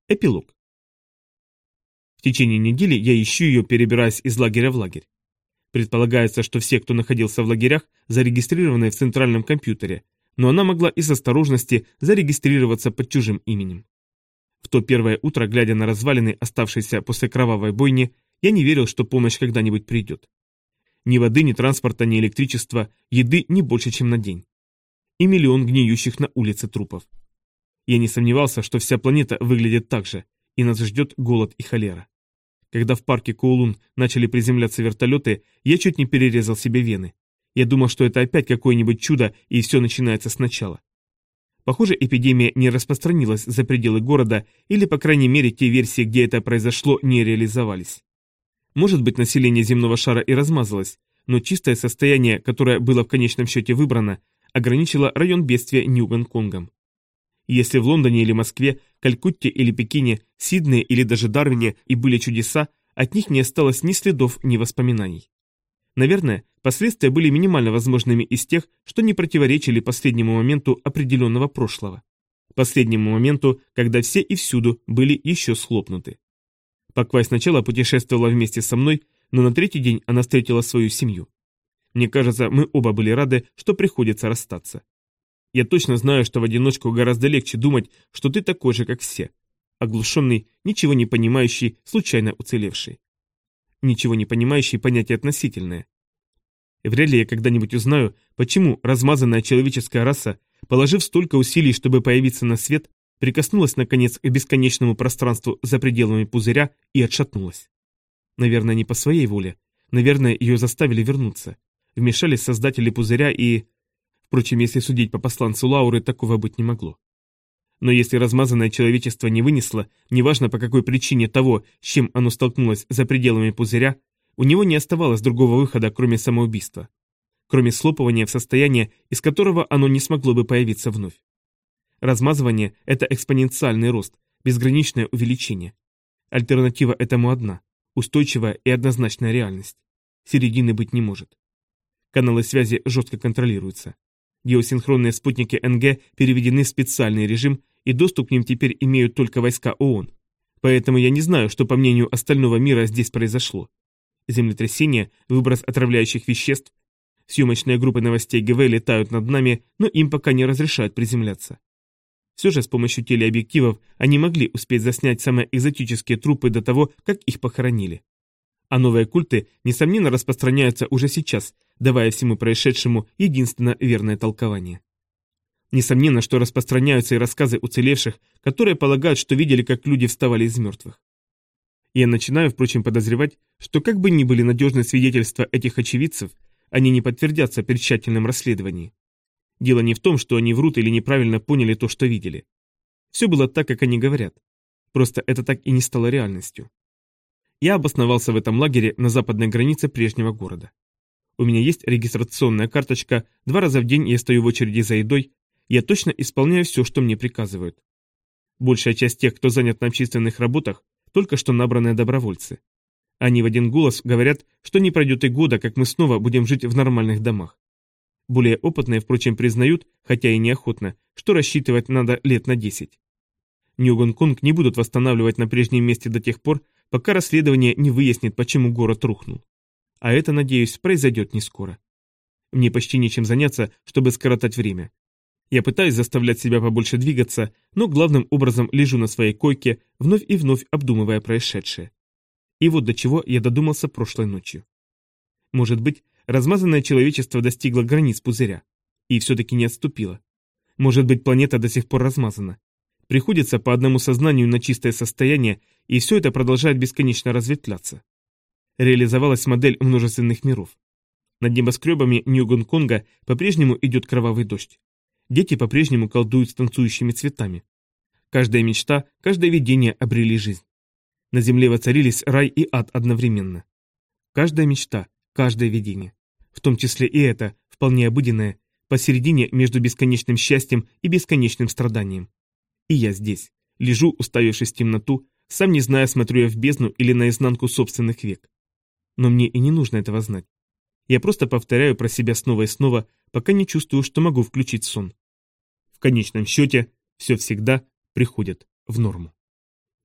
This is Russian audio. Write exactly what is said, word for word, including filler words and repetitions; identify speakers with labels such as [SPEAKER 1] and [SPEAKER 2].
[SPEAKER 1] Эпилог. В течение недели я ищу ее, перебираясь из лагеря в лагерь. Предполагается, что все, кто находился в лагерях, зарегистрированы в центральном компьютере, но она могла из осторожности зарегистрироваться под чужим именем. В то первое утро, глядя на развалины, оставшиеся после кровавой бойни, я не верил, что помощь когда-нибудь придет. Ни воды, ни транспорта, ни электричества, еды не больше, чем на день. И миллион гниющих на улице трупов. Я не сомневался, что вся планета выглядит так же, и нас ждет голод и холера. Когда в парке Коулун начали приземляться вертолеты, я чуть не перерезал себе вены. Я думал, что это опять какое-нибудь чудо, и все начинается сначала. Похоже, эпидемия не распространилась за пределы города, или, по крайней мере, те версии, где это произошло, не реализовались. Может быть, население земного шара и размазалось, но чистое состояние, которое было в конечном счете выбрано, ограничило район бедствия Нью-Гонконгом. Если в Лондоне или Москве, Калькутте или Пекине, Сиднее или даже Дарвине и были чудеса, от них не осталось ни следов, ни воспоминаний. Наверное, последствия были минимально возможными из тех, что не противоречили последнему моменту определенного прошлого. Последнему моменту, когда все и всюду были еще схлопнуты. Паквай сначала путешествовала вместе со мной, но на третий день она встретила свою семью. Мне кажется, мы оба были рады, что приходится расстаться. Я точно знаю, что в одиночку гораздо легче думать, что ты такой же, как все. Оглушенный, ничего не понимающий, случайно уцелевший. Ничего не понимающий понятие относительное. Вряд ли я когда-нибудь узнаю, почему размазанная человеческая раса, положив столько усилий, чтобы появиться на свет, прикоснулась наконец к бесконечному пространству за пределами пузыря и отшатнулась. Наверное, не по своей воле. Наверное, ее заставили вернуться. Вмешались создатели пузыря и... Впрочем, если судить по посланцу Лауры, такого быть не могло. Но если размазанное человечество не вынесло, неважно по какой причине того, с чем оно столкнулось за пределами пузыря, у него не оставалось другого выхода, кроме самоубийства. Кроме слопывания в состояние, из которого оно не смогло бы появиться вновь. Размазывание – это экспоненциальный рост, безграничное увеличение. Альтернатива этому одна – устойчивая и однозначная реальность. Середины быть не может. Каналы связи жестко контролируются. Геосинхронные спутники эн гэ переведены в специальный режим, и доступ к ним теперь имеют только войска ООН. Поэтому я не знаю, что по мнению остального мира здесь произошло. Землетрясение, выброс отравляющих веществ. Съемочные группы новостей гэ вэ летают над нами, но им пока не разрешают приземляться. Все же с помощью телеобъективов они могли успеть заснять самые экзотические трупы до того, как их похоронили. А новые культы, несомненно, распространяются уже сейчас, давая всему происшедшему единственно верное толкование. Несомненно, что распространяются и рассказы уцелевших, которые полагают, что видели, как люди вставали из мертвых. Я начинаю, впрочем, подозревать, что как бы ни были надежны свидетельства этих очевидцев, они не подтвердятся при тщательном расследовании. Дело не в том, что они врут или неправильно поняли то, что видели. Все было так, как они говорят. Просто это так и не стало реальностью. Я обосновался в этом лагере на западной границе прежнего города. У меня есть регистрационная карточка, два раза в день я стою в очереди за едой, я точно исполняю все, что мне приказывают. Большая часть тех, кто занят на общественных работах, только что набранные добровольцы. Они в один голос говорят, что не пройдет и года, как мы снова будем жить в нормальных домах. Более опытные, впрочем, признают, хотя и неохотно, что рассчитывать надо лет на десять. Нью-Гонконг не будут восстанавливать на прежнем месте до тех пор, пока расследование не выяснит, почему город рухнул. А это, надеюсь, произойдет не скоро. Мне почти нечем заняться, чтобы скоротать время. Я пытаюсь заставлять себя побольше двигаться, но главным образом лежу на своей койке, вновь и вновь обдумывая происшедшее. И вот до чего я додумался прошлой ночью. Может быть, размазанное человечество достигло границ пузыря. И все-таки не отступило. Может быть, планета до сих пор размазана. Приходится по одному сознанию на чистое состояние, и все это продолжает бесконечно разветвляться. Реализовалась модель множественных миров. Над небоскребами Нью-Гонконга по-прежнему идет кровавый дождь. Дети по-прежнему колдуют с танцующими цветами. Каждая мечта, каждое видение обрели жизнь. На земле воцарились рай и ад одновременно. Каждая мечта, каждое видение. В том числе и это, вполне обыденное, посередине между бесконечным счастьем и бесконечным страданием. И я здесь, лежу, уставившись в темноту, сам не зная, смотрю я в бездну или наизнанку собственных век. Но мне и не нужно этого знать. Я просто повторяю про себя снова и снова, пока не чувствую, что могу включить сон. В конечном счете, все всегда приходит в норму.